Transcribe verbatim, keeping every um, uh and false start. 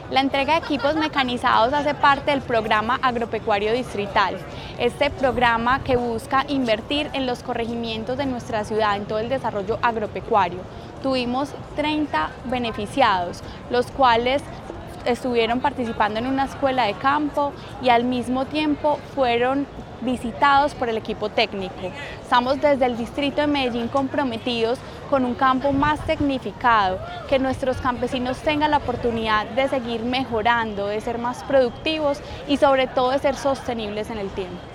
La entrega de equipos mecanizados hace parte del programa agropecuario distrital. Este programa que busca invertir en los corregimientos de nuestra ciudad, en todo el desarrollo agropecuario. Tuvimos treinta beneficiados, los cuales estuvieron participando en una escuela de campo y al mismo tiempo fueron visitados por el equipo técnico. Estamos desde el distrito de Medellín comprometidos con un campo más tecnificado, que nuestros campesinos tengan la oportunidad de seguir mejorando, de ser más productivos y sobre todo de ser sostenibles en el tiempo.